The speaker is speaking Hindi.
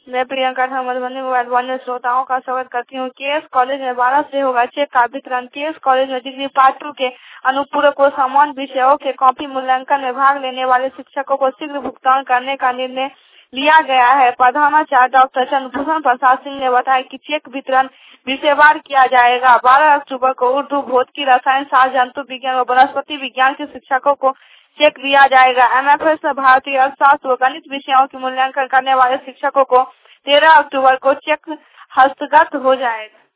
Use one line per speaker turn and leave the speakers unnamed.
मैं प्रियंका मधुबनी मोबाइल वन में श्रोताओं का स्वागत करती हूँ। केएस कॉलेज में 12 से होगा चेक का वितरण। केएस कॉलेज में डिग्री पार्ट 2 के अनुपूरक को समान विषयों के कॉपी मूल्यांकन में भाग लेने वाले शिक्षकों को शीघ्र भुगतान करने का निर्णय लिया गया है। प्रधानाचार्य डॉक्टर चंद्रभूषण प्रसाद सिंह ने बताया कि चेक वितरण विषयवार किया जाएगा। 12 अक्टूबर को उर्दू, भौतिकी, रसायन शास्त्र, जंतु विज्ञान और वनस्पति विज्ञान के शिक्षकों को चेक दिया जाएगा। एमएफएस भारतीय अर्थशास्त्र व गणित विषयों की मूल्यांकन करने वाले शिक्षकों को 13 अक्टूबर को चेक हस्तगत हो जाएगा।